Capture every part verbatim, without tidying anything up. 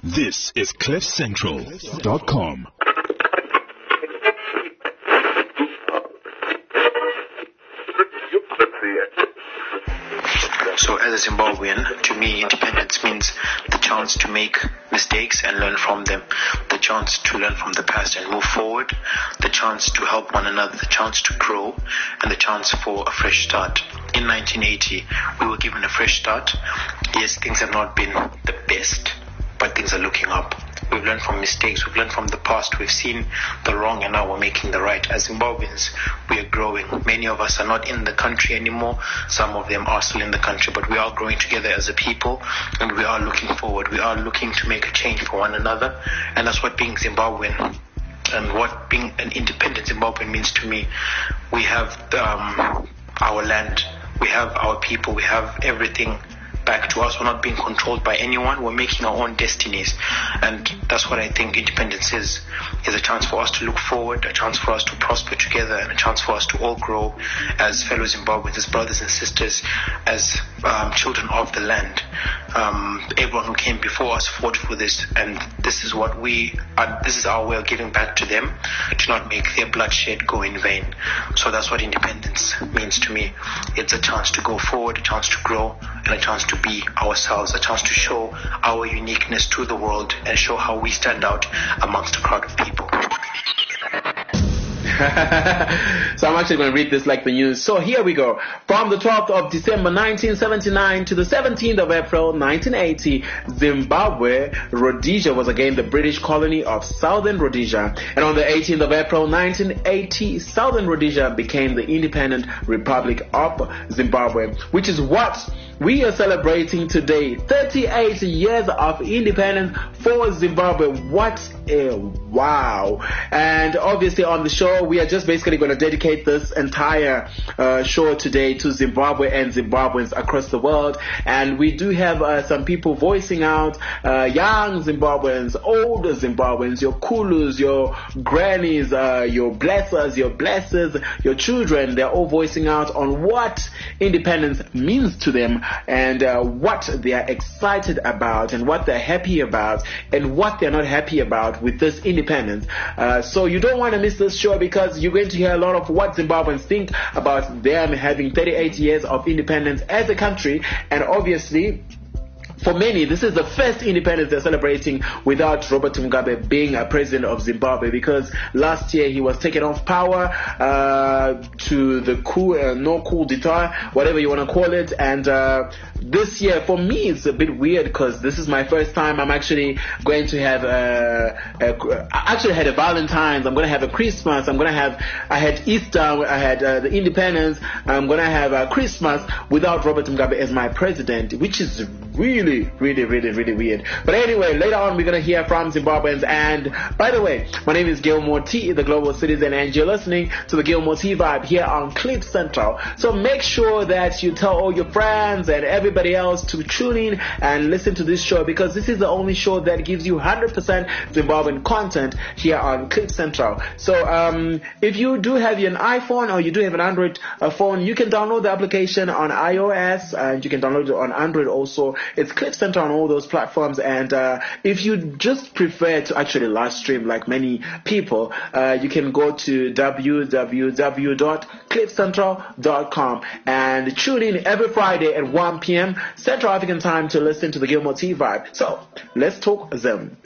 This is cliff central dot com. So as a Zimbabwean, to me, independence means the chance to make mistakes and learn from them, the chance to learn from the past and move forward, the chance to help one another, the chance to grow, and the chance for a fresh start. In nineteen eighty, we were given a fresh start. Yes, things have not been the best, but things are looking up. We've learned from mistakes. We've learned from the past. We've seen the wrong, and now we're making the right. As Zimbabweans, we are growing. Many of us are not in the country anymore. Some of them are still in the country, but we are growing together as a people, and we are looking forward. We are looking to make a change for one another, and that's what being Zimbabwean and what being an independent Zimbabwean means to me. We have um, our land. We have our people. We have everything back to us. We're not being controlled by anyone. We're making our own destinies, and that's what I think independence is is a chance for us to look forward, a chance for us to prosper together, and a chance for us to all grow as fellow Zimbabweans, as brothers and sisters, as um, children of the land. Um, everyone who came before us fought for this, and this is what we are, this is our way of giving back to them, to not make their bloodshed go in vain. So that's what independence means to me. It's a chance to go forward, a chance to grow, and a chance to be ourselves, a chance to show our uniqueness to the world and show how we stand out amongst a crowd of people. So I'm actually going to read this like the news. So here we go. From the twelfth of December nineteen seventy-nine to the seventeenth of April nineteen eighty, Zimbabwe, Rhodesia was again the British colony of Southern Rhodesia. And on the eighteenth of April nineteen eighty, Southern Rhodesia became the independent Republic of Zimbabwe, which is what we are celebrating today. thirty-eight years of independence for Zimbabwe. What a wow. And obviously on the show, we are just basically going to dedicate this entire uh, show today to Zimbabwe and Zimbabweans across the world. And we do have uh, some people voicing out, uh, young Zimbabweans, old Zimbabweans, your Kulus, your grannies, uh, your blessers, your blessers, your children. They're all voicing out on what independence means to them, and uh, what they are excited about, and what they're happy about, and what they're not happy about with this independence. Uh, so you don't want to miss this show, because you're going to hear a lot of what Zimbabweans think about them having thirty-eight years of independence as a country. And obviously, for many, this is the first independence they're celebrating without Robert Mugabe being a president of Zimbabwe, because last year he was taken off power uh, to the coup, uh, no coup d'etat, whatever you want to call it. And uh, this year, for me, it's a bit weird, because this is my first time I'm actually going to have a, a I actually had a Valentine's, I'm going to have a Christmas, I'm going to have, I had Easter, I had uh, the independence, I'm going to have a Christmas without Robert Mugabe as my president, which is really, really, really, really weird. But anyway, later on we're going to hear from Zimbabweans. And by the way, my name is Gilmore T, the Global Citizen, and you're listening to the Gilmore T Vibe here on Cliff Central. So make sure that you tell all your friends and everybody else to tune in and listen to this show, because this is the only show that gives you one hundred percent Zimbabwean content here on Cliff Central. So um, if you do have an iPhone or you do have an Android uh, phone, you can download the application on iOS, and you can download it on Android also. It's Cliff Central on all those platforms. And uh, if you just prefer to actually live stream like many people, uh, you can go to w w w dot cliff central dot com and tune in every Friday at one p.m. Central African time to listen to the Gilmore T Vibe. So let's talk Zim.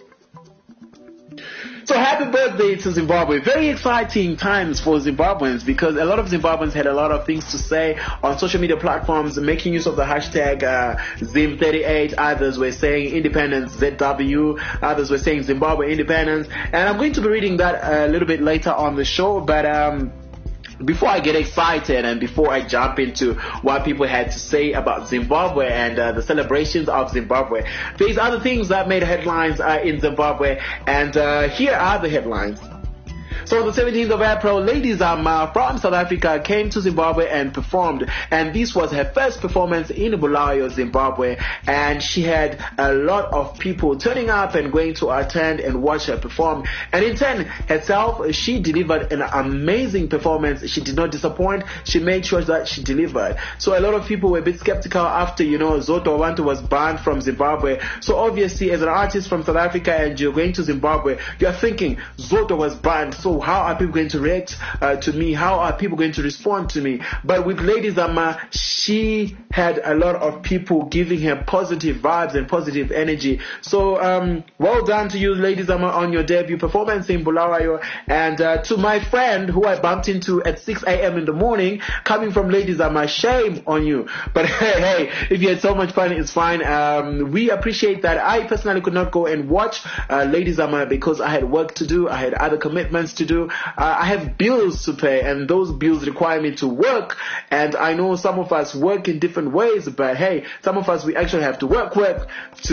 So happy birthday to Zimbabwe. Very exciting times for Zimbabweans, because a lot of Zimbabweans had a lot of things to say on social media platforms, making use of the hashtag uh, Zim thirty-eight. Others were saying independence Z W. Others were saying Zimbabwe independence. And I'm going to be reading that a little bit later on the show. But um, before I get excited and before I jump into what people had to say about Zimbabwe and uh, the celebrations of Zimbabwe, there's other things that made headlines uh, in Zimbabwe, and uh, here are the headlines. So on the seventeenth of April, Lady Zama from South Africa came to Zimbabwe and performed. And this was her first performance in Bulawayo, Zimbabwe. And she had a lot of people turning up and going to attend and watch her perform. And in turn, herself, she delivered an amazing performance. She did not disappoint. She made sure that she delivered. So a lot of people were a bit skeptical after, you know, Zoto Wanto was banned from Zimbabwe. So obviously, as an artist from South Africa and you're going to Zimbabwe, you're thinking, Zoto was banned. So how are people going to react uh, to me? How are people going to respond to me? But with Lady Zama, she had a lot of people giving her positive vibes and positive energy. So um, well done to you, Lady Zama, on your debut performance in Bulawayo. And uh, to my friend who I bumped into at six a.m. in the morning, coming from Lady Zama, shame on you. But hey, hey, if you had so much fun, it's fine. Um, we appreciate that. I personally could not go and watch uh, Lady Zama because I had work to do. I had other commitments to do. Uh, I have bills to pay, and those bills require me to work. And I know some of us work in different ways, but hey, some of us, we actually have to work, work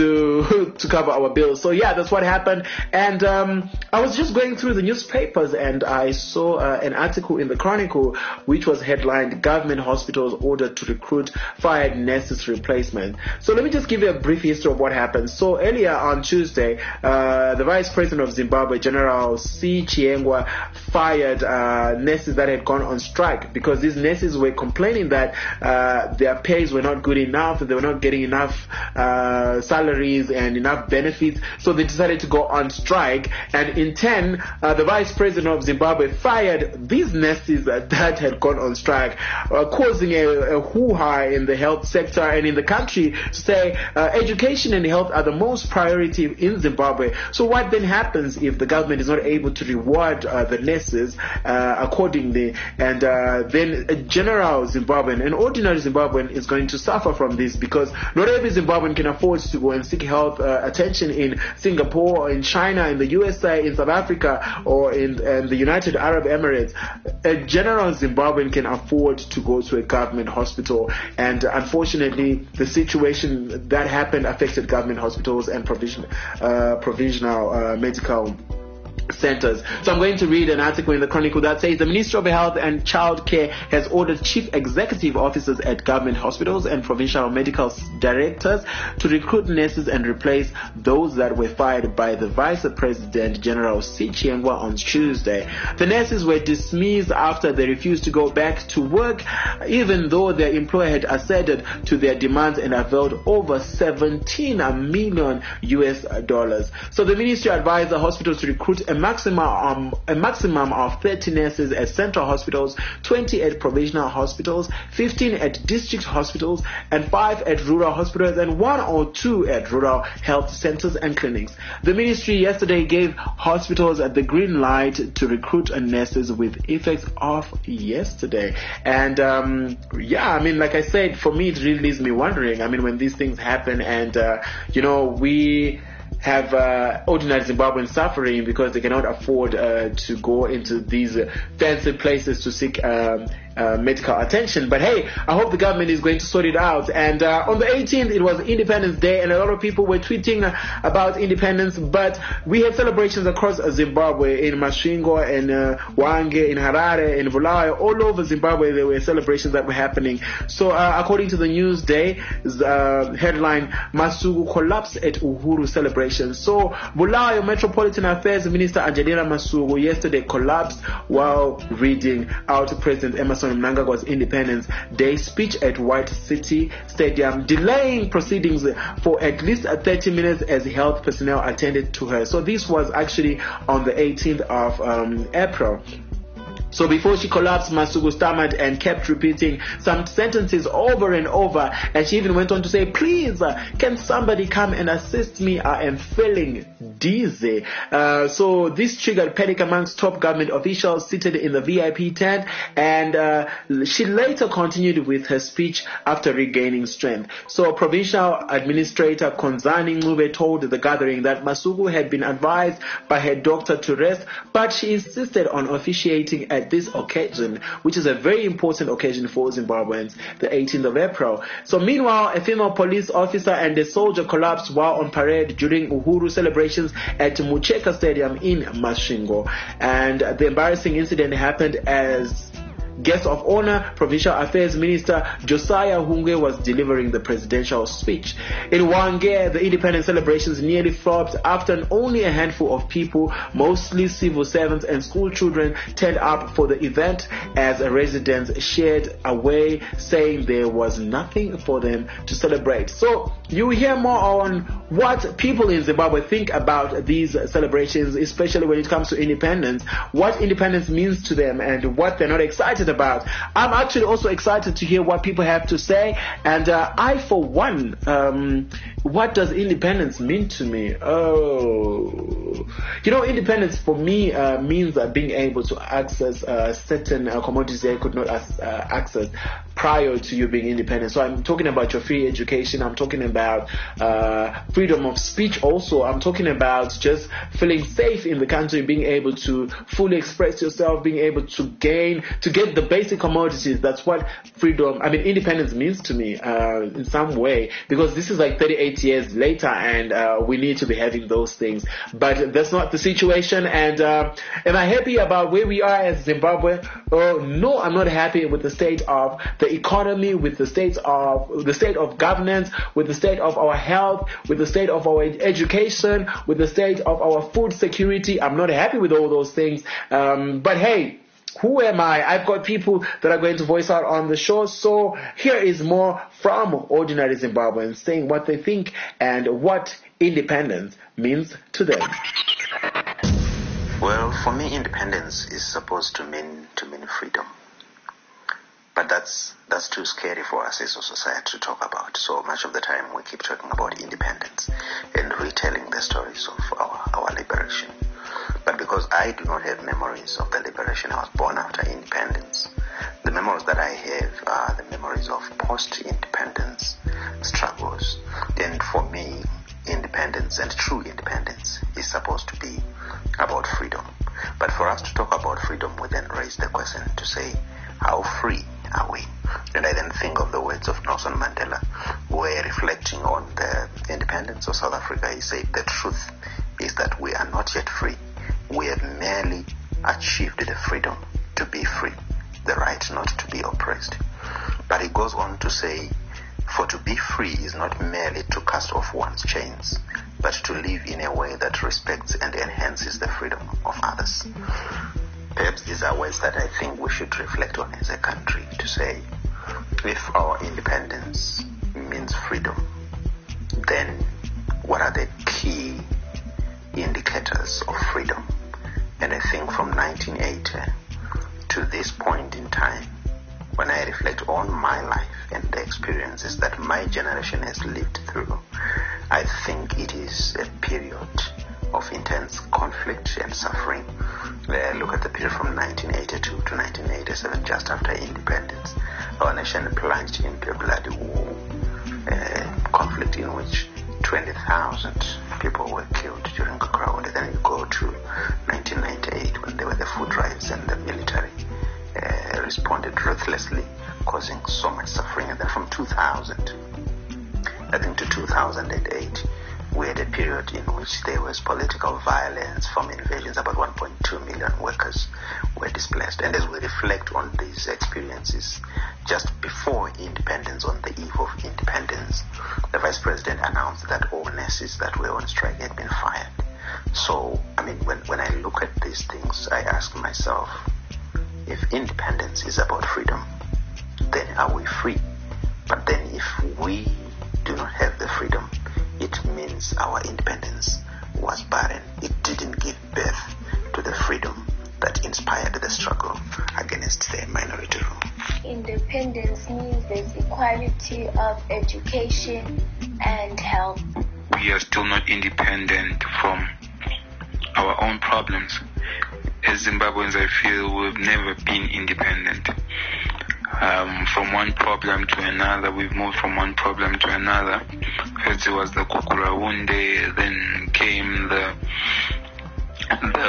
to to cover our bills. So yeah, that's what happened. And um, I was just going through the newspapers, and I saw uh, an article in the Chronicle which was headlined, "Government Hospitals Ordered to Recruit Fired Nurses Replacement." So let me just give you a brief history of what happened. So earlier on Tuesday, uh, the Vice President of Zimbabwe, General C. Chiengwa, fired uh, nurses that had gone on strike because these nurses were complaining that uh, their pays were not good enough, they were not getting enough uh, salaries and enough benefits. So they decided to go on strike, and in turn, uh, the Vice President of Zimbabwe fired these nurses that had gone on strike, uh, causing a, a hoo-ha in the health sector and in the country to say uh, education and health are the most priority in Zimbabwe. So what then happens if the government is not able to reward uh, the nurses uh, accordingly? And uh, then a general Zimbabwean, an ordinary Zimbabwean, is going to suffer from this, because not every Zimbabwean can afford to go and seek health uh, attention in Singapore, or in China, in the U S A, in South Africa, or in, in the United Arab Emirates. A general Zimbabwean can afford to go to a government hospital, and unfortunately the situation that happened affected government hospitals and provision, uh, provisional uh, medical centers. So I'm going to read an article in the Chronicle that says the Ministry of Health and Child Care has ordered chief executive officers at government hospitals and provincial medical directors to recruit nurses and replace those that were fired by the Vice President General C. Chiengwa on Tuesday. The nurses were dismissed after they refused to go back to work, even though their employer had acceded to their demands and availed over seventeen million U S dollars. So the ministry advised the hospitals to recruit a maximum um, a maximum of thirty nurses at central hospitals, twenty at provincial hospitals, fifteen at district hospitals, and five at rural hospitals, and one or two at rural health centers and clinics. The ministry yesterday gave hospitals the green light to recruit nurses with effect of yesterday. And um, yeah, I mean, like I said, for me, it really leaves me wondering. I mean, when these things happen, and uh, you know, we have uh, ordinary Zimbabweans suffering because they cannot afford uh, to go into these uh, fancy places to seek um, uh, medical attention. But hey, I hope the government is going to sort it out. And uh, on the eighteenth, it was Independence Day, and a lot of people were tweeting uh, about independence. But we had celebrations across uh, Zimbabwe, in Masvingo, in uh, Hwange, in Harare, in Bulawayo, all over Zimbabwe. There were celebrations that were happening. So uh, according to the Newsday uh, headline, Masuku collapsed at Uhuru celebration. So Bulawayo Metropolitan Affairs Minister Angelina Masuku yesterday collapsed while reading out President Emerson Mnangagwa's Independence Day speech at White City Stadium, delaying proceedings for at least thirty minutes as health personnel attended to her. So this was actually on the eighteenth of um, April. So before she collapsed, Masuku stammered and kept repeating some sentences over and over, and she even went on to say, "Please, uh, can somebody come and assist me? I am feeling dizzy." Uh, so this triggered panic amongst top government officials seated in the V I P tent, and uh, she later continued with her speech after regaining strength. So Provincial Administrator Konzani Ncube told the gathering that Masuku had been advised by her doctor to rest, but she insisted on officiating at at this occasion, which is a very important occasion for Zimbabweans, the eighteenth of April. So meanwhile, a female police officer and a soldier collapsed while on parade during Uhuru celebrations at Mucheka Stadium in Masvingo. And the embarrassing incident happened as guest of honor, Provincial Affairs Minister Josiah Hungwe was delivering the presidential speech. In Hwange, the independence celebrations nearly flopped after only a handful of people, mostly civil servants and school children, turned up for the event as residents shared away, saying there was nothing for them to celebrate. So you will hear more on what people in Zimbabwe think about these celebrations, especially when it comes to independence, what independence means to them and what they're not excited about. I'm actually also excited to hear what people have to say, and uh, I, for one, um, what does independence mean to me? Oh, you know, independence for me uh, means uh, being able to access uh, certain uh, commodities that you could not uh, access prior to you being independent. So I'm talking about your free education. I'm talking about uh, freedom of speech also. I'm talking about just feeling safe in the country, being able to fully express yourself, being able to gain, to get the basic commodities. That's what freedom, I mean, independence means to me uh, in some way, because this is like thirty-eight years later and uh, we need to be having those things. But that's not the situation. And uh, am I happy about where we are as Zimbabwe? Oh, no, I'm not happy with the state of the economy, with the state of the state of governance, with the state of our health, with the state of our education, with the state of our food security. I'm not happy with all those things. Um, but hey, who am I? I've got people that are going to voice out on the show. So here is more from ordinary Zimbabweans saying what they think and what independence means to them. Well, for me, independence is supposed to mean to mean freedom. But that's that's too scary for us as a society to talk about. So much of the time we keep talking about independence and retelling the stories of our, our liberation. But because I do not have memories of the liberation, I was born after independence. The memories that I have are the memories of post-independence struggles. And for me, independence and true independence is supposed to be about freedom. But for us to talk about freedom, we then raise the question to say, how free are we? And I then think of the words of Nelson Mandela, where reflecting on the independence of South Africa, he said, the truth is that we are not yet free. We have merely achieved the freedom to be free, the right not to be oppressed. But he goes on to say, for to be free is not merely to cast off one's chains, but to live in a way that respects and enhances the freedom of others. Perhaps these are words that I think we should reflect on as a country, to say, if our independence means freedom, then what are the key indicators of freedom? And I think from nineteen eighty to this point in time, when I reflect on my life and the experiences that my generation has lived through, I think it is a period of intense conflict and suffering. Uh, look at the period from nineteen eighty-two to nineteen eighty-seven, just after independence. Our nation plunged into a bloody war, uh, conflict in which twenty thousand people were killed during the crowd. And then you go to nineteen ninety-eight, when there were the food drives and the military uh, responded ruthlessly, causing so much suffering. And then from two thousand, I think, to two thousand eight, we had a period in which there was political violence from invasions. About one point two million workers were displaced. And as we reflect on these experiences, just before independence, on the eve of independence, the Vice President announced that all nurses that were on strike had been fired. So, I mean, when, when I look at these things, I ask myself, if independence is about freedom, then are we free? But then if we do not have the freedom, it means our independence was barren. It didn't give birth to the freedom that inspired the struggle against the minority rule. Independence means there's equality of education and health. We are still not independent from our own problems. As Zimbabweans, I feel we've never been independent. Um, from one problem to another, we've moved from one problem to another. First it was the Kukuraunde, then came the the, the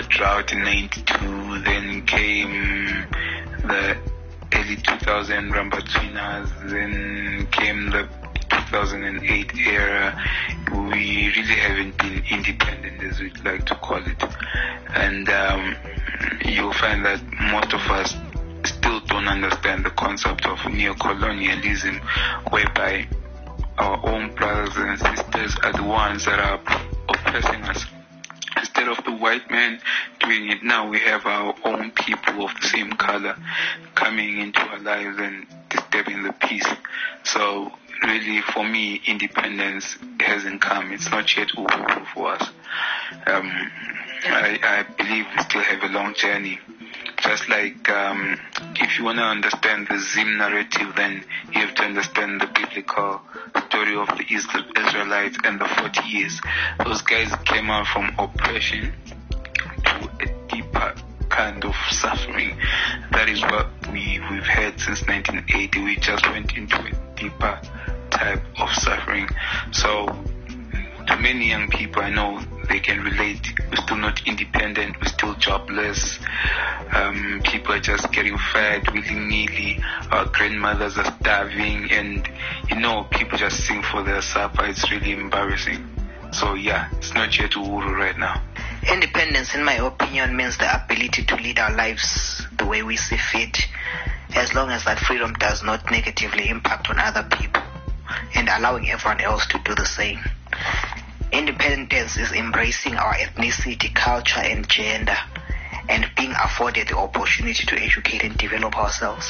drought in ninety-two, then came the early two thousand Rambatwinas, then came the two thousand eight era. We really haven't been independent, as we'd like to call it. And um, you'll find that most of us still don't understand the concept of neocolonialism, whereby our own brothers and sisters are the ones that are oppressing us. Instead of the white man doing it, now we have our own people of the same color coming into our lives and disturbing the peace. So really, for me, independence hasn't come. It's not yet uhuru for us. Um, I, I believe we still have a long journey. Just like um, if you want to understand the Zim narrative, then you have to understand the biblical story of the Israelites and the forty years. Those guys came out from oppression to a deeper kind of suffering. That is what we, we've had since nineteen eighty. We just went into a deeper type of suffering. So to many young people, I know they can relate. We're still not independent. We're still jobless. Um, people are just getting fed willy-nilly. Our grandmothers are starving, and you know, people just sing for their supper. It's really embarrassing. So yeah, it's not yet uhuru right now. Independence, in my opinion, means the ability to lead our lives the way we see fit, as long as that freedom does not negatively impact on other people and allowing everyone else to do the same. Independence is embracing our ethnicity, culture, and gender, and being afforded the opportunity to educate and develop ourselves.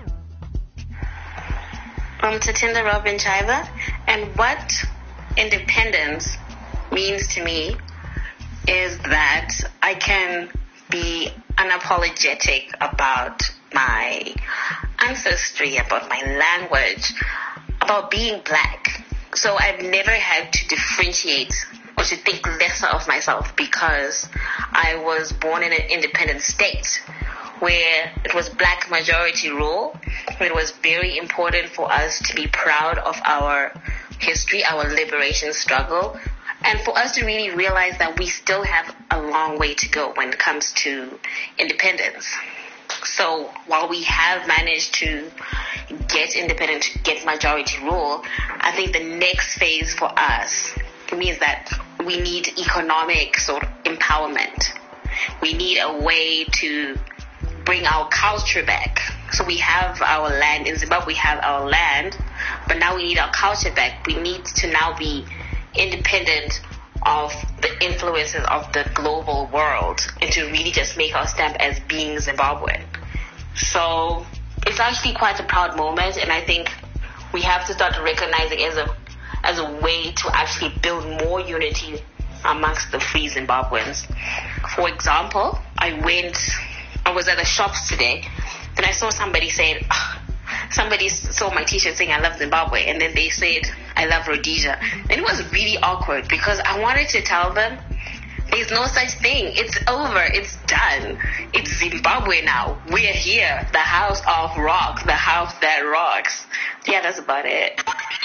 I'm Tatinda Robin Chaiva, and what independence means to me is that I can be unapologetic about my ancestry, about my language, about being black. So I've never had to differentiate or to think lesser of myself because I was born in an independent state where it was black majority rule. It was very important for us to be proud of our history, our liberation struggle, and for us to really realize that we still have a long way to go when it comes to independence. So while we have managed to get independent, to get majority rule, I think the next phase for us means that we need economic sort of empowerment. We need a way to bring our culture back. So we have our land. In Zimbabwe, we have our land, but now we need our culture back. We need to now be independent of the influences of the global world and to really just make our stamp as being Zimbabwean. So it's actually quite a proud moment, and I think we have to start recognizing it as a as a way to actually build more unity amongst the free Zimbabweans. For example, I went, I was at the shops today, then I saw somebody saying, oh, somebody saw my t-shirt saying I love Zimbabwe, and then they said I love Rhodesia. And it was really awkward because I wanted to tell them there's no such thing. It's over. It's done. It's Zimbabwe now. We're here. The house of rock. The house that rocks. Yeah, that's about it.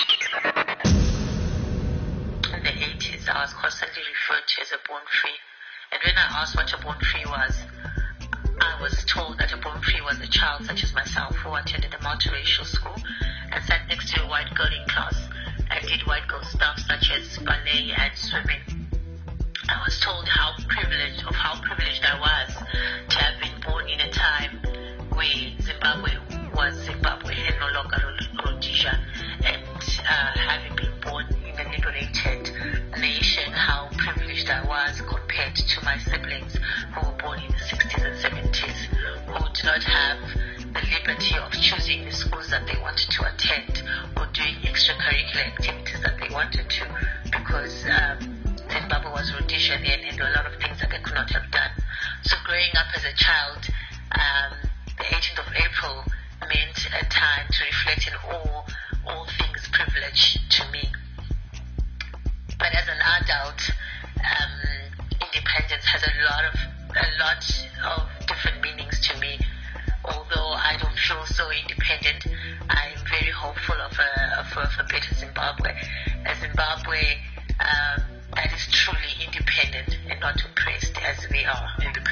In the eighties, I was constantly referred to as a born free. And when I asked what a born free was, I was told that a born free was a child such as myself who attended a multiracial school and sat next to a white girl in class and did white girl stuff such as ballet and swimming. I was told how privileged, of how privileged I was to have been born in a time where Zimbabwe was Zimbabwe and no longer Rhodesia, and uh, having been born in a liberated nation, how privileged I was compared to my siblings who were born in the sixties and seventies, who did not have the liberty of choosing the schools that they wanted to attend or doing extracurricular activities that they wanted to, because um, Zimbabwe was Rhodesian and, and there were a lot of things that they could not have done. So growing up as a child, um, the eighteenth of April meant a time to reflect in all, all things privilege to me. But as an adult, um, independence has a lot of a lot of different meanings to me. Although I don't feel so independent, I'm very hopeful of a, of a, of a better Zimbabwe. A Zimbabwe um, that is truly independent and not oppressed as we are. Independent.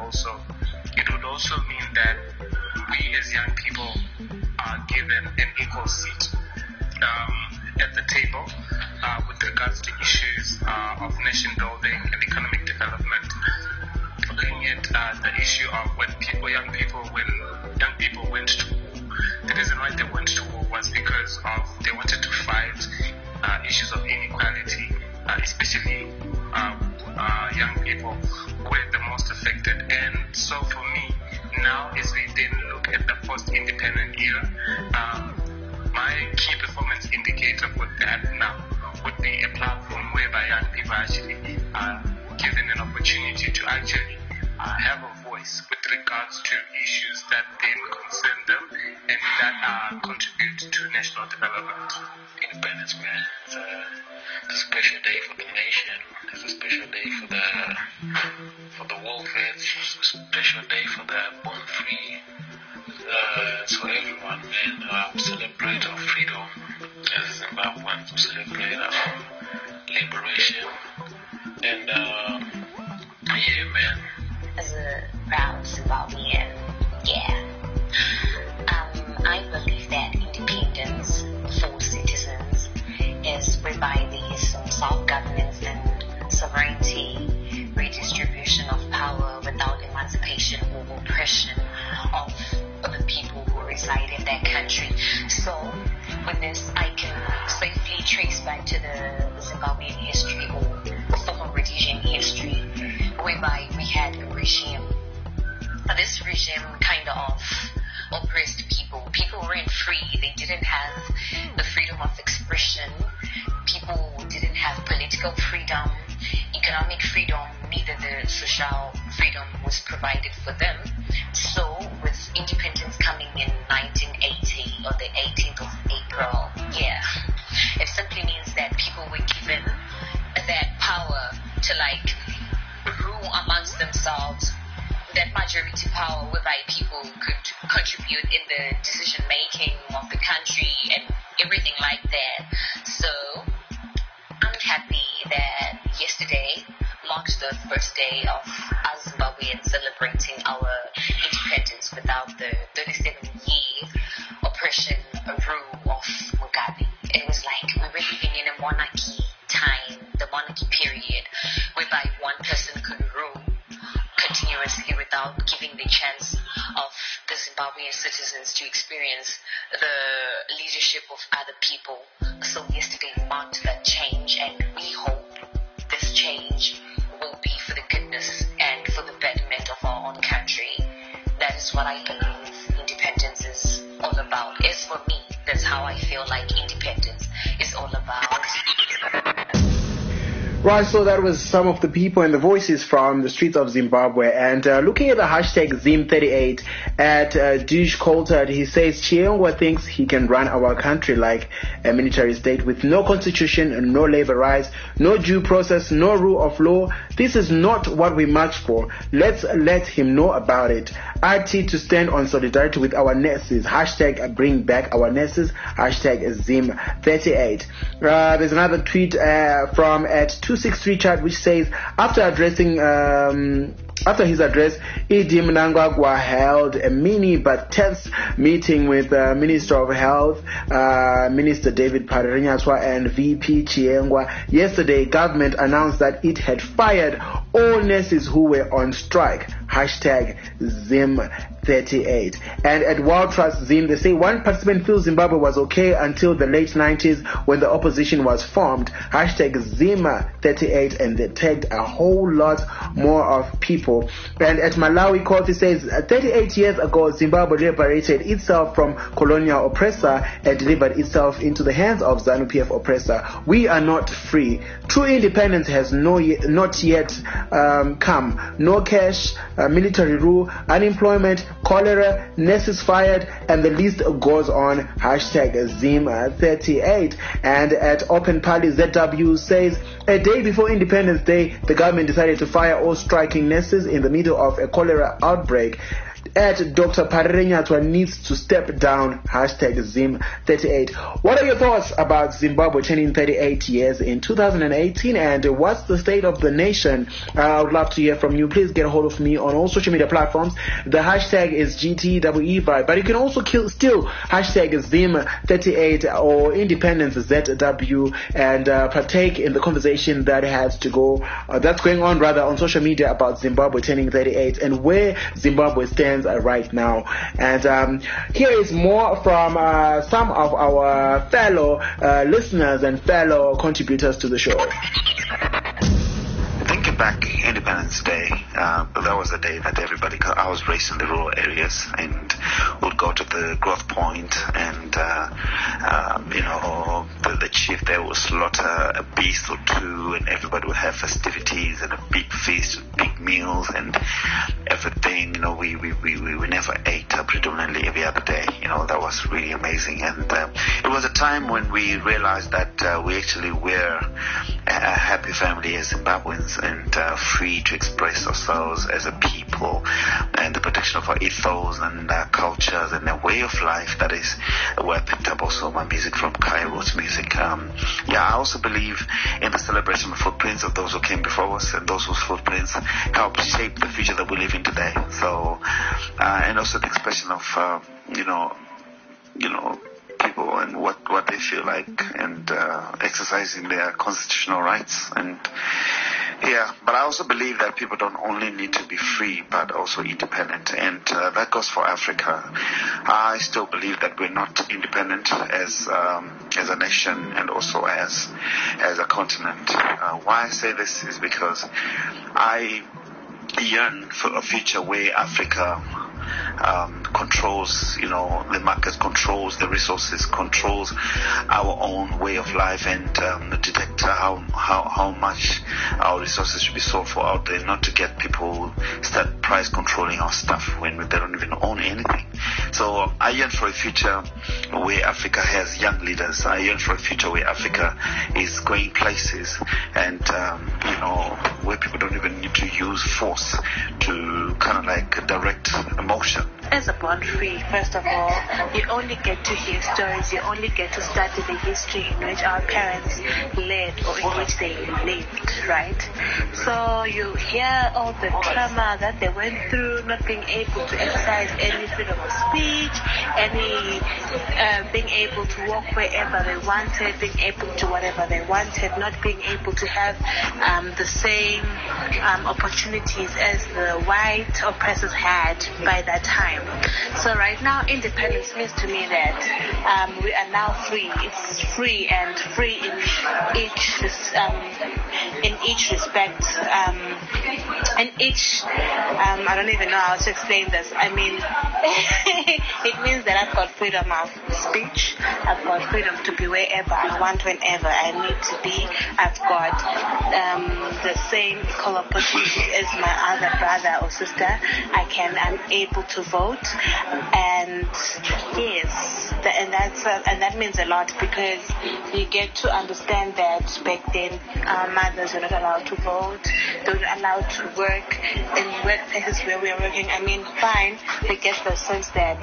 also, it would also mean that we as young people are given an equal seat um, at the table uh, with regards to issues uh, of nation building and economic development. Looking at uh, the issue of when people, young people, when young people went to war, the reason why they went to war was because of they wanted to fight uh, issues of inequality, uh, especially uh, uh, young people who were the most affected. And so for me, now as we then look at the post-independent era, um, my key performance indicator for that now would be a platform whereby young people actually are given an opportunity to actually uh, have a voice with regards to issues that then concern them and that uh, contribute to national development. Independence, man, it's a, it's a special day for the nation. It's a special day for the for the world. It's a special day for the born free. Uh, it's for everyone, man. Uh, we celebrate our freedom as Zimbabweans. We celebrate our liberation. And uh, yeah, man. As a proud Zimbabwean, yeah. Um, I believe that independence for citizens is whereby there is some self-governance and sovereignty, redistribution of power without emancipation or oppression of the people who reside in that country. So, with this, I can safely trace back to the Zimbabwean history or former Rhodesian history, whereby we had a regime. This regime kind of oppressed people. People weren't free. They didn't have the freedom of expression. People didn't have political freedom, economic freedom, neither the social freedom was provided for them. So, with independence coming in nineteen eighty, or the eighteenth of April, yeah, it simply means that people were given that power to like rule amongst themselves, that majority power whereby people could contribute in the decision making of the country and everything like that. So I'm happy that yesterday marks the first day of us Zimbabweans celebrating our independence without the thirty-seven year oppression rule of Mugabe. It was like we were living in a monarchy time, the monarchy period, whereby one person could rule continuously without giving the chance of the Zimbabwean citizens to experience the leadership of other people. So yesterday marked that change, and we hope this change will be for the goodness and for the betterment of our own country. That is what I believe independence is all about. As for me, that's how I feel like independence is all about. Right, so that was some of the people and the voices from the streets of Zimbabwe. And uh, looking at the hashtag Zim thirty-eight at uh, Dush Coulthard, he says Chiyengwa thinks he can run our country like a military state with no constitution, no labor rights, no due process, no rule of law. This is not what we march for. Let's let him know about it. R T to stand on solidarity with our nurses. Hashtag bring back our nurses. Hashtag Zim thirty-eight. Uh, there's another tweet uh, from at two sixty-three chat which says, after addressing um, after his address, Idi Mnangagwa held a mini but tense meeting with uh, Minister of Health, uh, Minister David Padarinyatwa, and V P Chiyengwa. Yesterday, government announced that it had fired all nurses who were on strike. Hashtag Zim thirty-eight. And at World Trust Zim, they say one participant feels Zimbabwe was okay until the late nineties when the opposition was formed. Hashtag Zim thirty-eight, and they tagged a whole lot more of people. And at Malawi Court, it says thirty-eight years ago, Zimbabwe liberated itself from colonial oppressor and delivered itself into the hands of ZANU P F oppressor. We are not free. True independence has no ye- not yet um, come. No cash, uh, military rule, unemployment, cholera, nurses fired, and the list goes on. Hashtag Zim thirty-eight. And at Open Party, Z W says a day before Independence Day, the government decided to fire all striking nurses in the middle of a cholera outbreak. at Doctor Parenyatwa needs to step down, hashtag Zim thirty-eight. What are your thoughts about Zimbabwe turning thirty-eight years in two thousand eighteen, and what's the state of the nation? Uh, I would love to hear from you. Please get a hold of me on all social media platforms. The hashtag is G T W E vibe, but you can also kill, still hashtag Zim thirty-eight or Independence Z W and uh, partake in the conversation that has to go, uh, that's going on rather on social media about Zimbabwe turning thirty-eight and where Zimbabwe stands uh, right now. And um, here is more from uh, some of our fellow uh, listeners and fellow contributors to the show. Thinking back, Independence Day, uh, that was the day that everybody, I was raised in the rural areas and would go to the growth point and, uh, um, you know, the, the chief there would slaughter a beast or two and everybody would have festivities and a big feast, big meals and everything. You know, we, we, we, we never ate uh, predominantly every other day. You know, that was really amazing. And uh, it was a time when we realized that uh, we actually were a happy family as Zimbabweans and uh, free to express ourselves as a people, and the protection of our ethos and uh, cultures and a way of life. That is where I picked up also my music from Kairos music. Um, yeah, I also believe in the celebration of footprints of those who came before us, and those whose footprints helped shape the future that we live in today. So, uh, and also the expression of, uh, you know, you know, people and what, what they feel like, and uh, exercising their constitutional rights. And yeah, but I also believe that people don't only need to be free but also independent, and uh, that goes for Africa. I still believe that we're not independent as um, as a nation and also as as a continent. Uh, why I say this is because I yearn for a future where Africa Um, controls, you know, the market, controls the resources, controls our own way of life, and um, detect how, how how much our resources should be sold for out there, not to get people start price controlling our stuff when they don't even own anything. So I yearn for a future where Africa has young leaders. I yearn for a future where Africa is going places, and um, you know, where people don't even need to use force to kind of like direct emotion. As a born free, first of all, you only get to hear stories, you only get to study the history in which our parents led or in which they lived, right? So you hear all the trauma that they went through, not being able to exercise any freedom of speech, any uh, being able to walk wherever they wanted, being able to whatever they wanted, not being able to have um, the same um, opportunities as the white oppressors had by that time. So right now, independence means to me that um, we are now free. It's free and free in each um, in each respect. Um, in each, um, I don't even know how to explain this. I mean, it means that I've got freedom of speech. I've got freedom to be wherever I want, whenever I need to be. I've got um, the same equal opportunities as my other brother or sister. I can, I'm able to vote, and yes, the, and that's uh, and that means a lot, because you get to understand that back then our mothers were not allowed to vote, they were not allowed to work in workplaces where we are working. I mean, fine, we get the sense that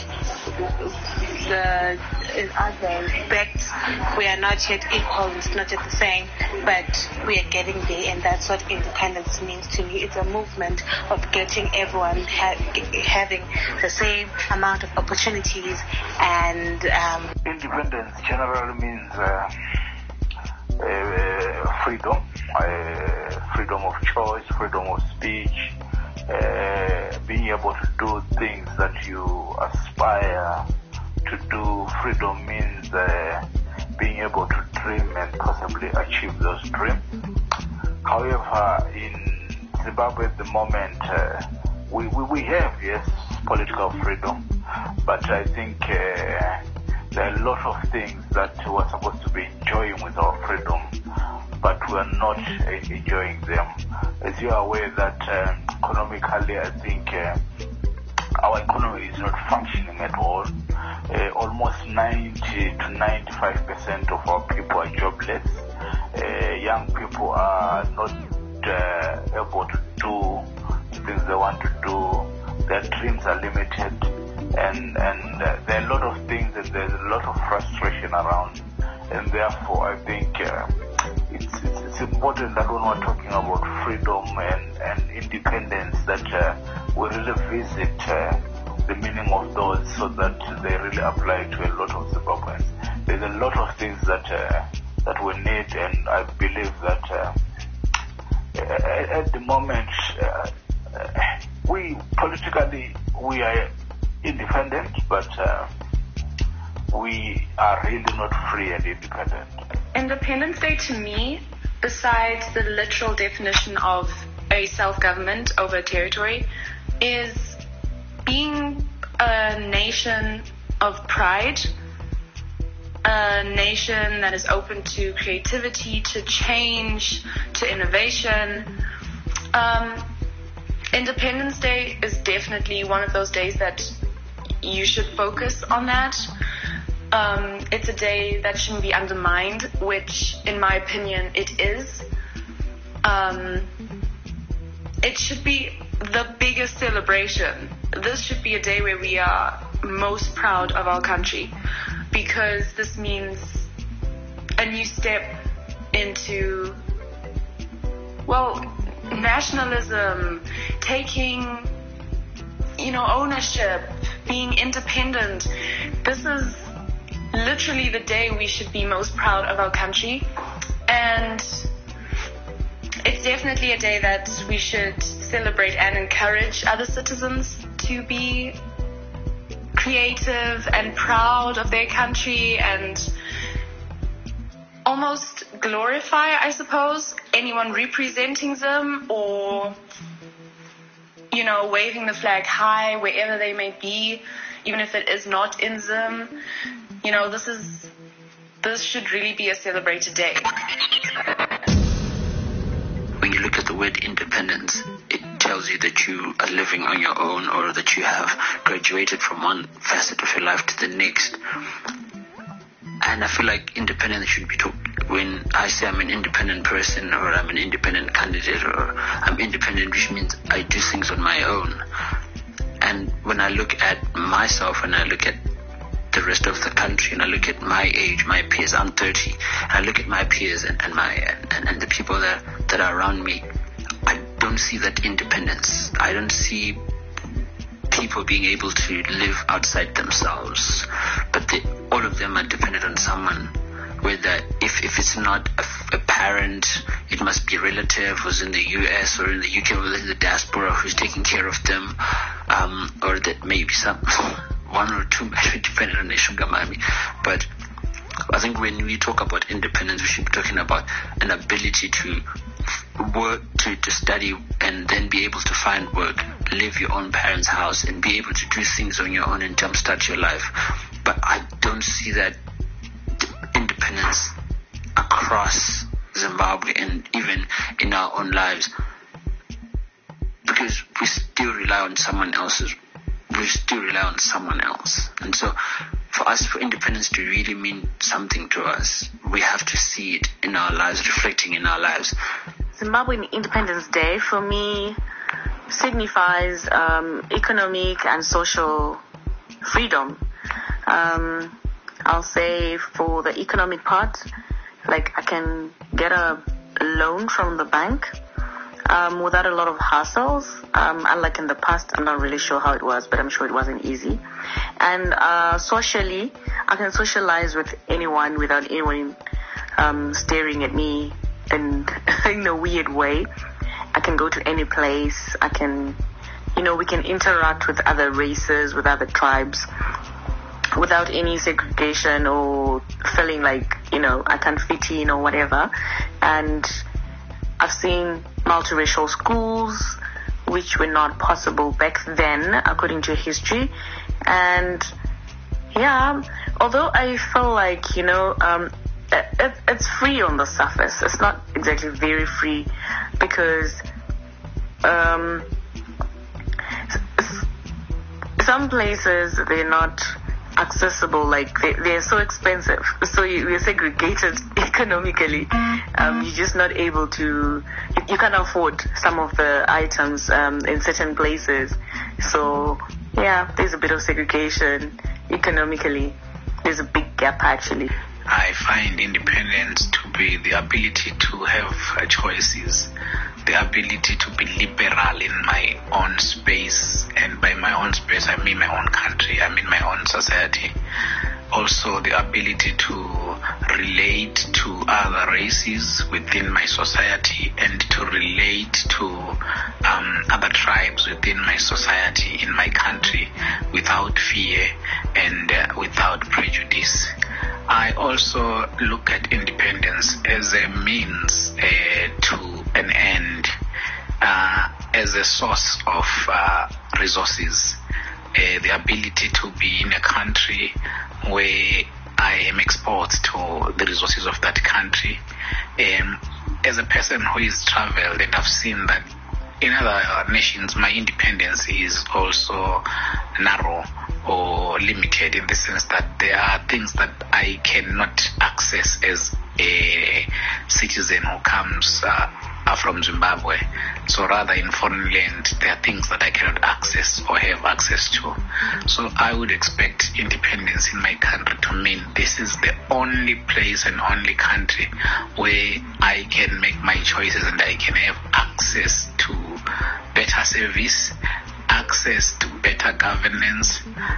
the in other respects we are not yet equal, it's not yet the same, but we are getting there, and that's what independence means to me. It's a movement of getting everyone ha- having the same amount of opportunities, and um, independence generally means uh, uh, freedom, uh, freedom of choice, freedom of speech, uh, being able to do things that you aspire to do. Freedom means uh, being able to dream and possibly achieve those dreams. However, in Zimbabwe at the moment, uh, we, we, we have, yes, political freedom, but I think uh, there are a lot of things that we're supposed to be enjoying with our freedom, but we're not uh, enjoying them. As you are aware that uh, economically, I think uh, our economy is not functioning at all. Uh, almost ninety to ninety-five percent of our people are jobless. Uh, young people are not uh, able to do things they want to do. their dreams are limited, and and uh, there are a lot of things, and there's a lot of frustration around, and therefore I think uh, it's, it's it's important that when we're talking about freedom and, and independence, that uh, we really visit uh, the meaning of those, so that they really apply to a lot of Zimbabweans. There's a lot of things that uh, that we need, and I believe that uh, at the moment uh, we politically we are independent, but uh, we are really not free and independent. Independence Day to me, besides the literal definition of a self-government over a territory, is being a nation of pride, a nation that is open to creativity, to change, to innovation. Um, Independence Day is definitely one of those days that you should focus on that. Um, it's a day that shouldn't be undermined, which, in my opinion, it is. Um, it should be the biggest celebration. This should be a day where we are most proud of our country, because this means a new step into, well, nationalism, taking, you know, ownership, being independent. This is literally the day we should be most proud of our country, and it's definitely a day that we should celebrate and encourage other citizens to be creative and proud of their country, and almost glorify, I suppose, anyone representing them, or, you know, waving the flag high wherever they may be, even if it is not in them. You know, this is this should really be a celebrated day. When you look at the word independence, it tells you that you are living on your own, or that you have graduated from one facet of your life to the next. And I feel like independence should be taught. When I say I'm an independent person, or I'm an independent candidate, or I'm independent, which means I do things on my own. And when I look at myself, and I look at the rest of the country, and I look at my age, my peers, I'm thirty, and I look at my peers and, and my and, and the people that, that are around me, I don't see that independence. I don't see people being able to live outside themselves, but they, all of them are dependent on someone. Whether if, if it's not a, a parent, it must be a relative who's in the U S or in the U K, or in the diaspora, who's taking care of them, um, or that maybe some one or two dependent on their sugar mommy. But I think when we talk about independence, we should be talking about an ability to work, to, to study, and then be able to find work, live your own parents' house, and be able to do things on your own and jumpstart your life. But I don't see that independence across Zimbabwe, and even in our own lives, because we still rely on someone else's we still rely on someone else. And so for us, for independence to really mean something to us, we have to see it in our lives, reflecting in our lives. Zimbabwean Independence Day for me signifies um, economic and social freedom. Um, I'll say for the economic part, like I can get a loan from the bank um, without a lot of hassles. Um, unlike in the past, I'm not really sure how it was, but I'm sure it wasn't easy. And uh, socially, I can socialize with anyone without anyone um, staring at me in, in a weird way. I can go to any place. I can, you know, we can interact with other races, with other tribes, without any segregation or feeling like, you know, I can't fit in or whatever. And I've seen multiracial schools, which were not possible back then, according to history. And yeah, although I feel like, you know, um, it, it's free on the surface. It's not exactly very free, because um, some places they're not accessible, like they, they're so expensive, so you, we're segregated economically. Um, you're just not able to, you you can't afford some of the items um, in certain places. So yeah, there's a bit of segregation economically. There's a big gap actually. I find independence to be the ability to have uh, choices, the ability to be liberal in my own space, and by my own space I mean my own country, I mean my own society. Also the ability to relate to other races within my society and to relate to um, other tribes within my society in my country without fear and uh, without prejudice. I also look at independence as a means uh, to an end, uh, as a source of uh, resources, uh, the ability to be in a country where I am exposed to the resources of that country. Um, as a person who has traveled and I've seen that in other nations, my independence is also narrow or limited in the sense that there are things that I cannot access as a citizen who comes uh, from Zimbabwe. So rather in foreign land, there are things that I cannot access or have access to. So I would expect independence in my country to mean this is the only place and only country where I can make my choices and I can have access to better service, access to better governance,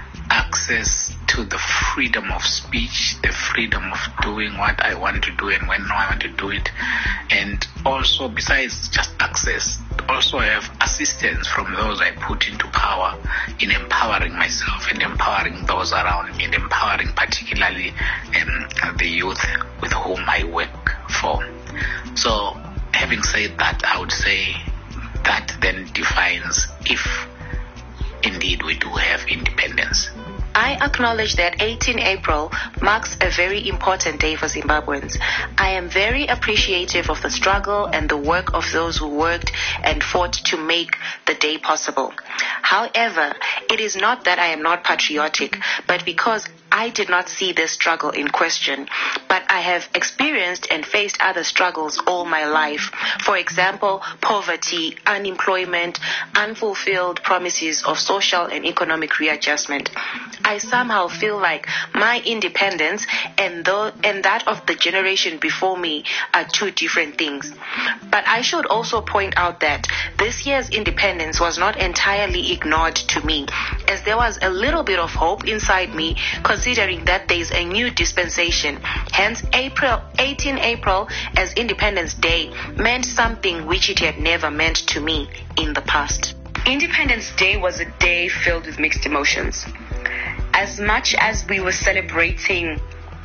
access to the freedom of speech, the freedom of doing what I want to do and when I want to do it. And also, besides just access, also have assistance from those I put into power in empowering myself and empowering those around me and empowering particularly um, the youth with whom I work for. So, having said that, I would say that then defines if indeed we do have independence. I acknowledge that eighteenth April marks a very important day for Zimbabweans. I am very appreciative of the struggle and the work of those who worked and fought to make the day possible. However, it is not that I am not patriotic, but because I did not see this struggle in question, but I have experienced and faced other struggles all my life. For example, poverty, unemployment, unfulfilled promises of social and economic readjustment. I somehow feel like my independence and, the, and that of the generation before me are two different things. But I should also point out that this year's independence was not entirely ignored to me, as there was a little bit of hope inside me, considering that there is a new dispensation. Hence, April, eighteenth April as Independence Day meant something which it had never meant to me in the past. Independence Day was a day filled with mixed emotions. As much as we were celebrating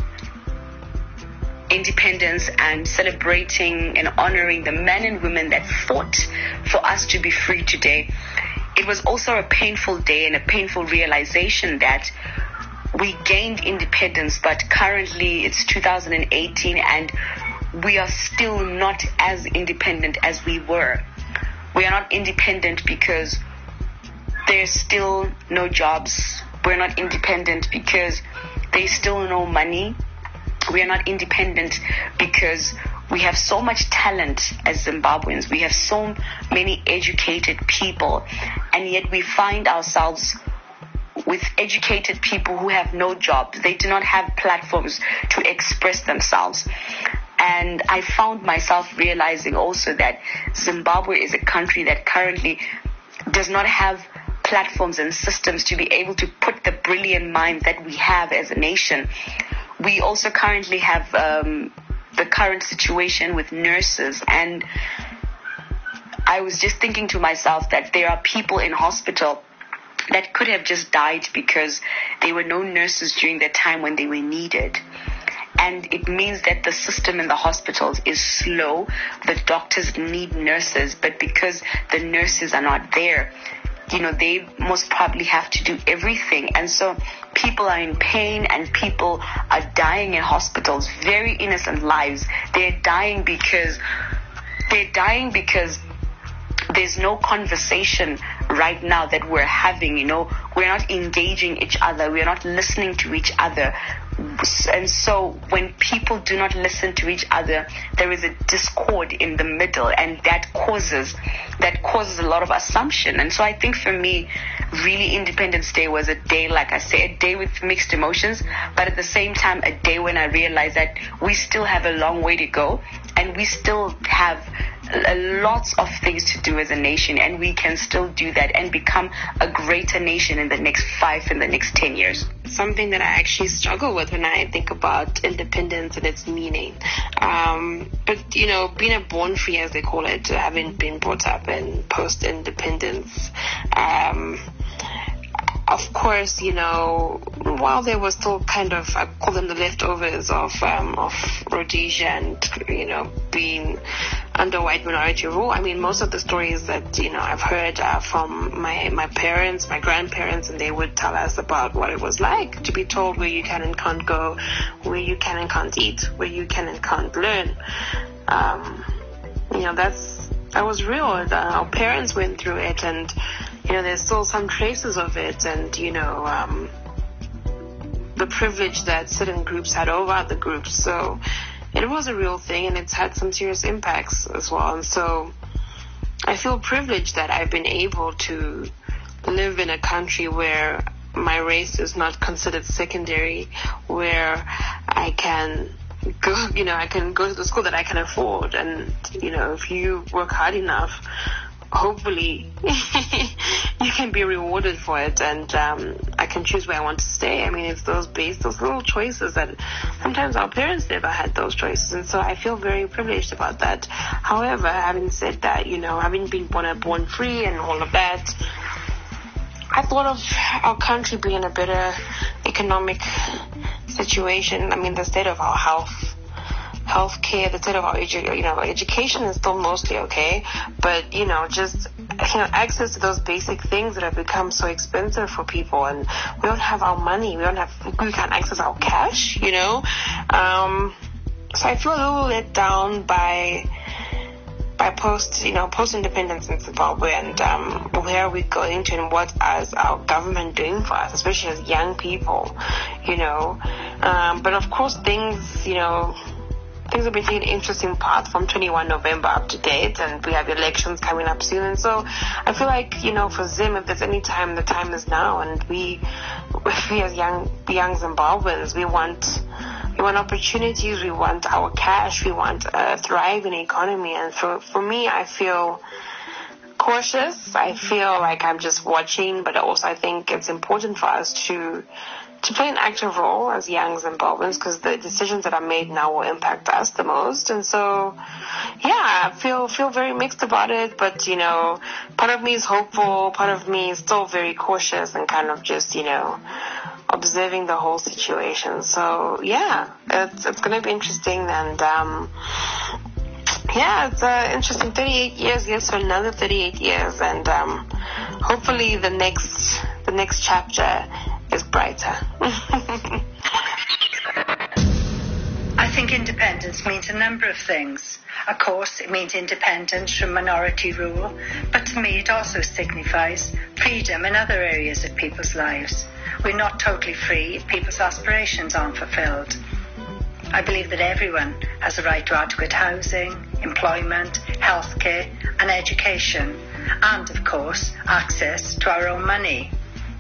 independence and celebrating and honoring the men and women that fought for us to be free today, it was also a painful day and a painful realization that we gained independence, but currently it's two thousand eighteen and we are still not as independent as we were. We are not independent because there's still no jobs. We're not independent because there's still no money. We are not independent because we have so much talent as Zimbabweans. We have so many educated people, and yet we find ourselves with educated people who have no jobs. They do not have platforms to express themselves. And I found myself realizing also that Zimbabwe is a country that currently does not have platforms and systems to be able to put the brilliant minds that we have as a nation. We also currently have um, the current situation with nurses, and I was just thinking to myself that there are people in hospital that could have just died because there were no nurses during the time when they were needed. And it means that the system in the hospitals is slow. The doctors need nurses, but because the nurses are not there, you know, they most probably have to do everything. And so people are in pain and people are dying in hospitals, very innocent lives. They're dying because they're dying because there's no conversation right now that we're having, you know. We're not engaging each other. We're not listening to each other. And so when people do not listen to each other, there is a discord in the middle, and that causes that causes a lot of assumption. And so I think for me, really, Independence Day was a day, like I say, a day with mixed emotions, but at the same time, a day when I realized that we still have a long way to go, and we still have lots of things to do as a nation, and we can still do that and become a greater nation in the next five, in the next ten years. Something that I actually struggle with when I think about independence and its meaning. Um, but, you know, being a born free, as they call it, having been brought up in post-independence, um, of course, you know, while there was still kind of, I call them the leftovers of um, of Rhodesia and, you know, being under white minority rule. I mean, most of the stories that, you know, I've heard are from my, my parents, my grandparents, and they would tell us about what it was like to be told where you can and can't go, where you can and can't eat, where you can and can't learn. Um, you know, that's, that was real. Our parents went through it, and, you know, there's still some traces of it, and, you know, um, the privilege that certain groups had over other groups. So it was a real thing, and it's had some serious impacts as well. And so I feel privileged that I've been able to live in a country where my race is not considered secondary, where I can go, you know, I can go to the school that I can afford. And, you know, if you work hard enough, hopefully you can be rewarded for it, and um, I can choose where I want to stay. I mean, it's those base, those little choices that sometimes our parents never had those choices, and so I feel very privileged about that. However, having said that, you know, having been born, born free and all of that, I thought of our country being in a better economic situation. I mean, the state of our health healthcare, the state of our edu- you know, education is still mostly okay, but, you know, just, you know, access to those basic things that have become so expensive for people, and we don't have our money, we don't have, we can't access our cash, you know. Um, so I feel a little let down by by post, you know, post-independence in Zimbabwe, and um, where are we going to, and what is our government doing for us, especially as young people, you know. Um, but of course, things, you know, things will be taking an interesting path from twenty-first of November up to date, and we have elections coming up soon. And so I feel like, you know, for Zim, if there's any time, the time is now. And we, we as young young Zimbabweans, we want we want opportunities, we want our cash, we want a thriving economy. And for, for me, I feel cautious. I feel like I'm just watching, but also I think it's important for us to to play an active role as young Zimbabweans, because the decisions that are made now will impact us the most. And so, yeah, I feel feel very mixed about it, but, you know, part of me is hopeful, part of me is still very cautious and kind of just, you know, observing the whole situation. So, yeah, it's, it's going to be interesting, and, um, yeah, it's uh, interesting. thirty-eight years, yes, for another thirty-eight years, and um, hopefully the next the next chapter is brighter. I think independence means a number of things. Of course, it means independence from minority rule, but to me it also signifies freedom in other areas of people's lives. We're not totally free if people's aspirations aren't fulfilled. I believe that everyone has a right to adequate housing, employment, healthcare and education, and of course access to our own money.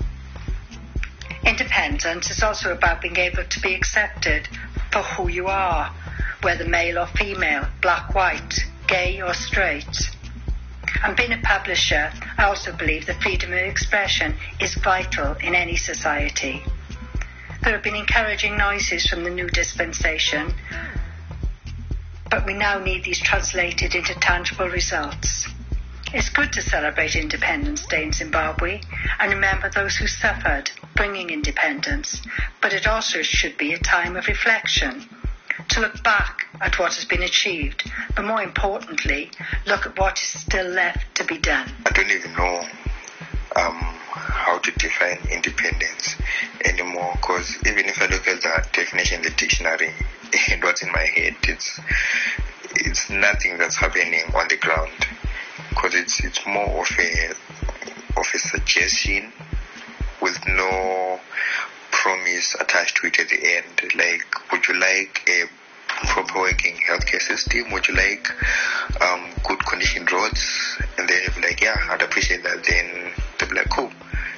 Independence is also about being able to be accepted for who you are, whether male or female, black, white, gay or straight. And being a publisher, I also believe that freedom of expression is vital in any society. There have been encouraging noises from the new dispensation, but we now need these translated into tangible results. It's good to celebrate Independence Day in Zimbabwe and remember those who suffered bringing independence, but it also should be a time of reflection, to look back at what has been achieved, but more importantly, look at what is still left to be done. I don't even know um, how to define independence anymore, because even if I look at the definition in the dictionary and what's in my head, it's it's nothing that's happening on the ground. because it's it's more of a of a suggestion with no promise attached to it at the end. Like, would you like a proper working healthcare system? Would you like um, good conditioned roads? And they'll be like, yeah, I'd appreciate that. Then they'll be like, cool.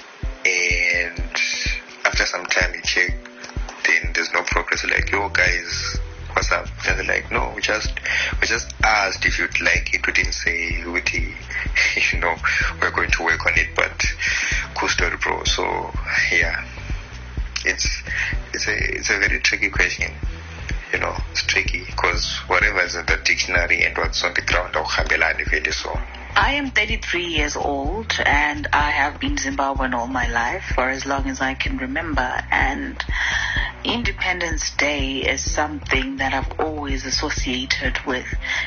And after some time you check, then there's no progress. Like, yo guys, what's up? And they're like, no, we just we just asked if you'd like it. We didn't say with the, you know, we're going to work on it, but cool story, bro. So yeah, it's it's a it's a very tricky question. You know, it's tricky because whatever is in the dictionary and what's on the ground, so. I am thirty-three years old and I have been Zimbabwean all my life for as long as I can remember, and Independence Day is something that I've always associated with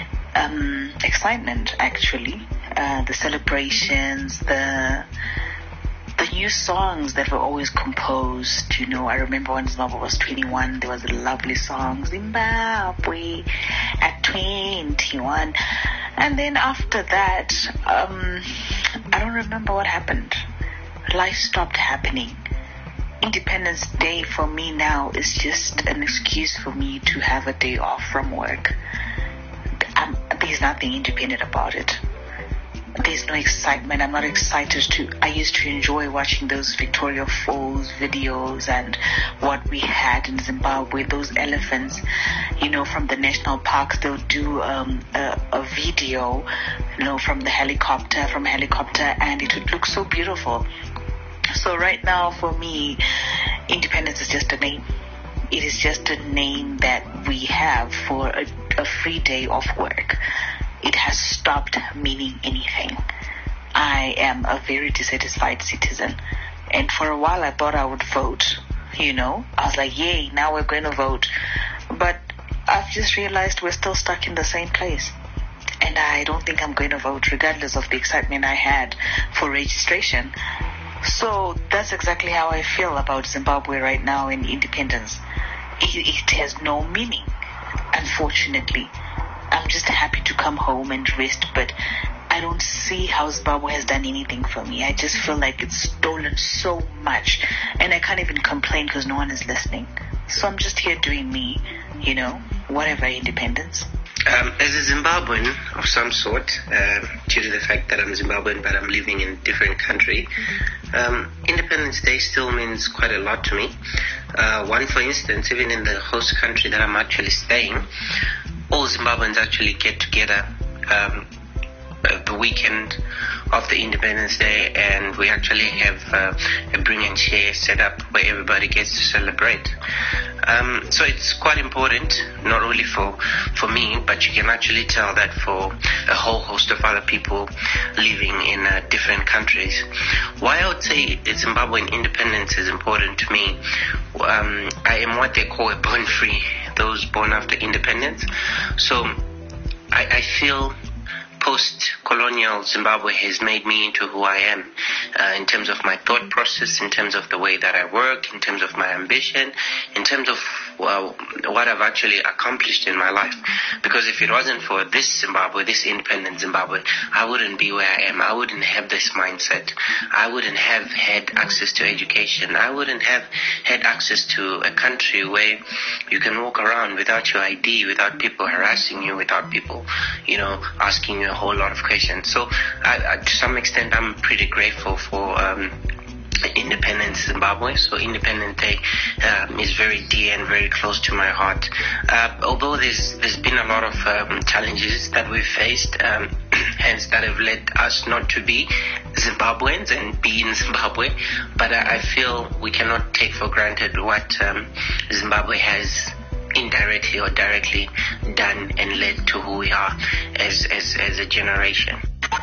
um, excitement, actually. Uh, the celebrations, the the new songs that were always composed. You know, I remember when Zimbabwe was twenty-one, there was a lovely song, Zimbabwe at twenty-one. And then after that, um, I don't remember what happened. Life stopped happening. Independence Day for me now is just an excuse for me to have a day off from work. Um, there's nothing independent about it. There's no excitement. I'm not excited to. I used to enjoy watching those Victoria Falls videos and what we had in Zimbabwe, those elephants, you know, from the national parks. They'll do um, a, a video, you know, from the helicopter, from helicopter, and it would look so beautiful. So right now for me, independence is just a name. It is just a name that we have for a, a free day off work. It has stopped meaning anything. I am a very dissatisfied citizen. And for a while I thought I would vote, you know. I was like, yay, now we're going to vote. But I've just realized we're still stuck in the same place. And I don't think I'm going to vote regardless of the excitement I had for registration. So that's exactly how I feel about Zimbabwe right now in independence. It, it has no meaning, unfortunately. I'm just happy to come home and rest, but I don't see how Zimbabwe has done anything for me. I just feel like it's stolen so much, and I can't even complain because no one is listening. So I'm just here doing me, you know, whatever independence. Um, as a Zimbabwean of some sort, uh, due to the fact that I'm Zimbabwean but I'm living in a different country, um, Independence Day still means quite a lot to me. Uh, one, for instance, even in the host country that I'm actually staying, all Zimbabweans actually get together um, uh, the weekend of the Independence Day, and we actually have uh, a bring and share set up where everybody gets to celebrate. Um, so it's quite important, not only for, for me, but you can actually tell that for a whole host of other people living in uh, different countries. Why I would say Zimbabwean independence is important to me, um, I am what they call a born free, those born after independence. So I, I feel post-colonial Zimbabwe has made me into who I am uh, in terms of my thought process, in terms of the way that I work, in terms of my ambition, in terms of well, what I've actually accomplished in my life. Because if it wasn't for this Zimbabwe, this independent Zimbabwe, I wouldn't be where I am. I wouldn't have this mindset. I wouldn't have had access to education. I wouldn't have had access to a country where you can walk around without your I D, without people harassing you, without people, you know, asking you a whole lot of questions. So I, I, to some extent, I'm pretty grateful for um, Independence Zimbabwe. So Independence Day um, is very dear and very close to my heart. Uh, although there's there's been a lot of um, challenges that we've faced, um, hence that have led us not to be Zimbabweans and be in Zimbabwe. But I, I feel we cannot take for granted what um, Zimbabwe has indirectly or directly done and led to who we are as as, as a generation.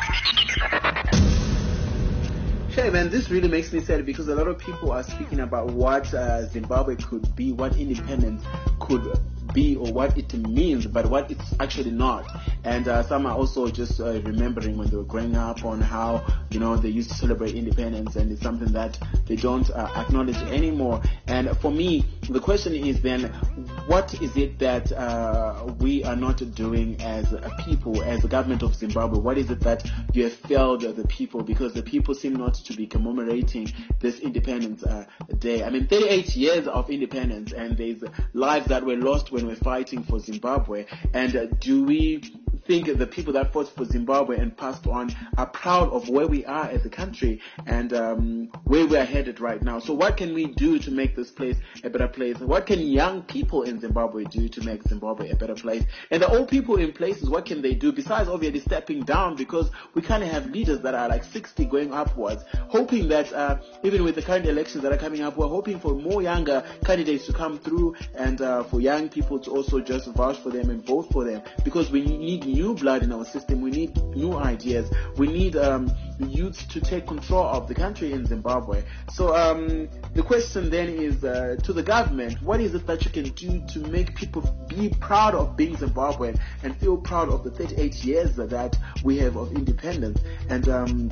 Shay, man, this really makes me sad because a lot of people are speaking about what uh, Zimbabwe could be, what independence could be, or what it means, but what it's actually not. And uh, some are also just uh, remembering when they were growing up on how, you know, they used to celebrate independence, and it's something that they don't uh, acknowledge anymore. And for me, the question is then, what is it that uh, we are not doing as a people, as the government of Zimbabwe? What is it that you have failed the people? Because the people seem not to be commemorating this Independence uh, Day. I mean, thirty-eight years of independence, and there's lives that were lost when we're fighting for Zimbabwe. And uh, do we think the people that fought for Zimbabwe and passed on are proud of where we are as a country and um, where we are headed right now? So what can we do to make this place a better place? What can young people in Zimbabwe do to make Zimbabwe a better place? And the old people in places, what can they do besides obviously stepping down? Because we kind of have leaders that are like sixty going upwards, hoping that uh, even with the current elections that are coming up, we're hoping for more younger candidates to come through and uh, for young people to also just vouch for them and vote for them, because we need new blood in our system. We need new ideas. We need um, youth to take control of the country in Zimbabwe. So um, the question then is uh, to the government, what is it that you can do to make people be proud of being Zimbabwean and feel proud of the thirty-eight years that we have of independence? And um,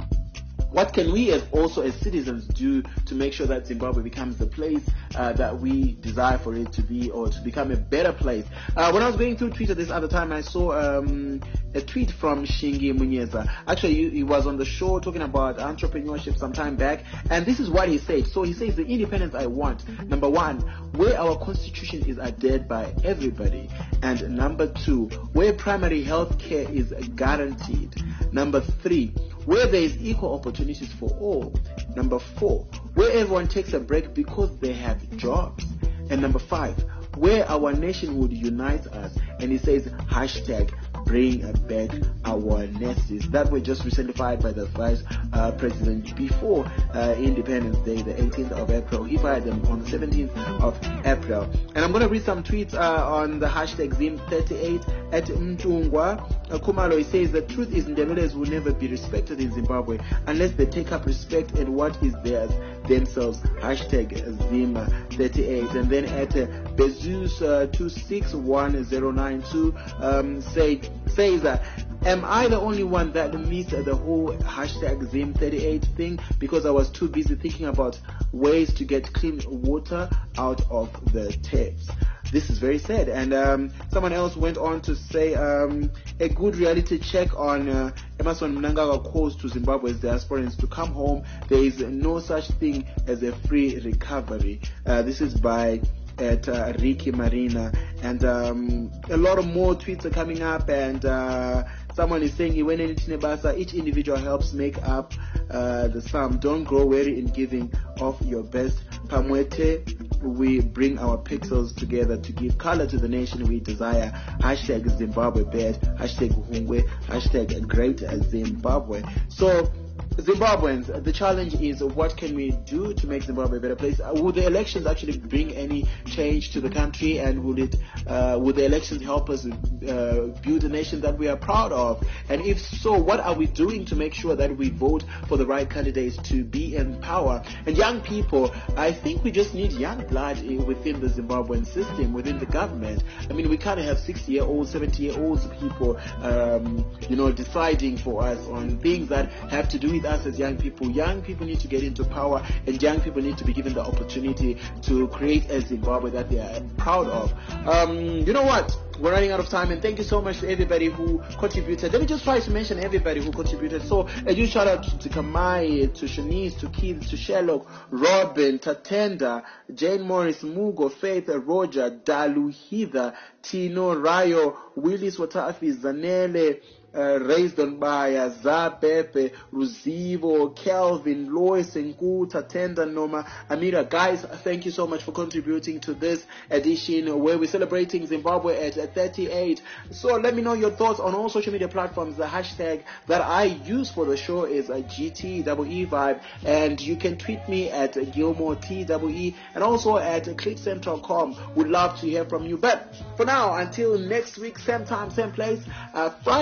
what can we as also as citizens do to make sure that Zimbabwe becomes the place uh, that we desire for it to be, or to become a better place? Uh, when I was going through Twitter this other time, I saw um, a tweet from Shingi Munyeza. Actually, he, he was on the show talking about entrepreneurship some time back, and this is what he said. So he says, the independence I want, number one, where our constitution is adhered by everybody, and number two, where primary health care is guaranteed, number three, where there is equal opportunities for all, number four, where everyone takes a break because they have jobs, and number five, where our nation would unite us. And he says hashtag bring back our nesties, that were just recently fired by the vice uh, president before uh, Independence Day, the eighteenth of April. He fired them on the seventeenth of April. And I'm going to read some tweets uh, on the hashtag Zim thirty-eight at Mtungwa. Uh, Kumalo, he says, the truth is Ndemeles will never be respected in Zimbabwe unless they take up respect at what is theirs themselves. Hashtag Zim thirty-eight. And then at uh, Bezus uh, two six one zero nine two um, say, says that, uh, am I the only one that missed the whole hashtag Zim thirty-eight thing because I was too busy thinking about ways to get clean water out of the taps? This is very sad. And um, someone else went on to say um, a good reality check on uh, Emerson Mnangagwa calls to Zimbabwe's diasporans to come home. There is no such thing as a free recovery. Uh, this is by at uh, Ricky Marina, and um, a lot of more tweets are coming up, and uh, someone is saying each individual helps make up uh, the sum. Don't grow weary in giving of your best. Pamwete, we bring our pixels together to give color to the nation we desire. Hashtag Zimbabwe bad, hashtag Hungwe, hashtag great Zimbabwe. So Zimbabweans, the challenge is, what can we do to make Zimbabwe a better place? Uh, will the elections actually bring any change to the country, and will it? Uh, will the elections help us uh, build a nation that we are proud of? And if so, what are we doing to make sure that we vote for the right candidates to be in power? And young people, I think we just need young blood within the Zimbabwean system, within the government. I mean, we can't have sixty-year-olds, seventy-year-olds people, um, you know, deciding for us on things that have to do with us as young people. Young people need to get into power, and young people need to be given the opportunity to create a Zimbabwe that they are proud of. Um, you know what? We're running out of time, and thank you so much to everybody who contributed. Let me just try to mention everybody who contributed. So a huge shout out to, to Kamai, to Shanice, to Keith, to Sherlock, Robin, Tatenda, Jane Morris, Mugo, Faith, Roger, Dalu, Heather, Tino, Rayo, Willis Watafi, Zanele, Uh, raised on by uh, Zapepe, Ruzivo, Kelvin, Lois, Nkuta, Tenda, Noma, Amira. Guys, thank you so much for contributing to this edition where we're celebrating Zimbabwe at uh, thirty-eight. So let me know your thoughts on all social media platforms. The hashtag that I use for the show is uh, G T E E Vibe, and you can tweet me at uh, Gilmore T E E, and also at uh, clickcentral dot com. Would love to hear from you. But for now, until next week, same time, same place, uh, Friday,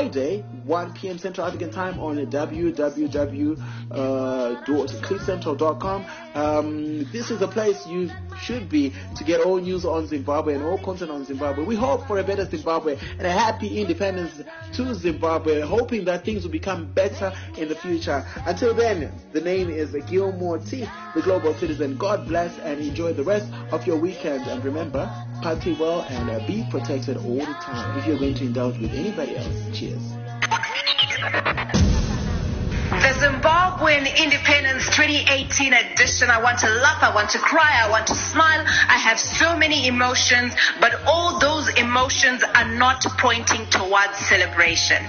one p.m. Central African Time on w w w dot cliff central dot com. Um, this is a place you should be to get all news on Zimbabwe and all content on Zimbabwe. We hope for a better Zimbabwe and a happy independence to Zimbabwe, hoping that things will become better in the future. Until then, the name is Gilmore T, the Global Citizen. God bless and enjoy the rest of your weekend. And remember, party well and uh, be protected all the time if you're going to indulge with anybody else. Cheers. The Zimbabwean Independence twenty eighteen edition. I want to laugh, I want to cry, I want to smile. I have so many emotions, but all those emotions are not pointing towards celebration.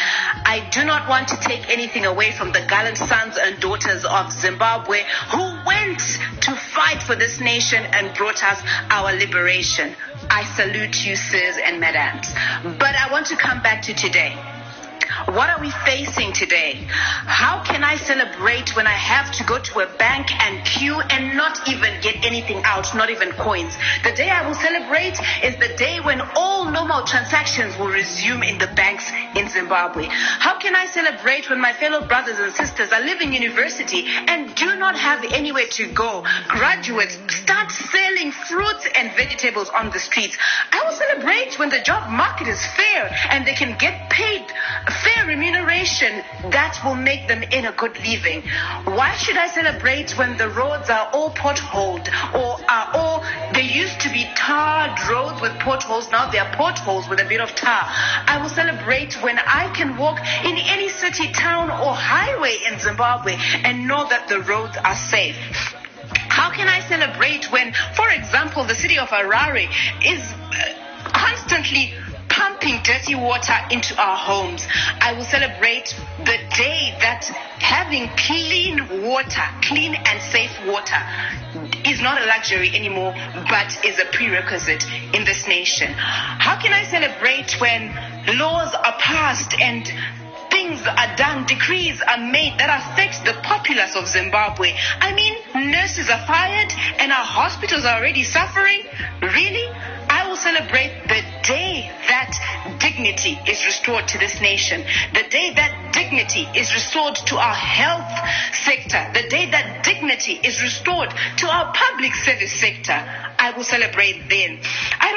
I do not want to take anything away from the gallant sons and daughters of Zimbabwe who went to fight for this nation and brought us our liberation. I salute you, sirs and madams. But I want to come back to today. What are we facing today? How can I celebrate when I have to go to a bank and queue and not even get anything out, not even coins? The day I will celebrate is the day when all normal transactions will resume in the banks in Zimbabwe. How can I celebrate when my fellow brothers and sisters are leaving university and do not have anywhere to go? Graduates start selling fruits and vegetables on the streets. I will celebrate when the job market is fair and they can get paid fair remuneration that will make them in a good living. Why should I celebrate when the roads are all potholed or are all, they used to be tarred roads with potholes, now they are potholes with a bit of tar. I will celebrate when I can walk in any city, town or highway in Zimbabwe and know that the roads are safe. How can I celebrate when, for example, the city of Harare is uh, constantly pumping dirty water into our homes? I will celebrate the day that having clean water, clean and safe water, is not a luxury anymore, but is a prerequisite in this nation. How can I celebrate when laws are passed and things are done, decrees are made that affect the populace of Zimbabwe? I mean, nurses are fired and our hospitals are already suffering? Really? I will celebrate the day that dignity is restored to this nation, the day that dignity is restored to our health sector, the day that dignity is restored to our public service sector. I will celebrate then. I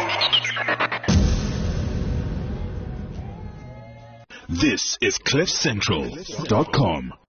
don't know. This is cliff central dot com.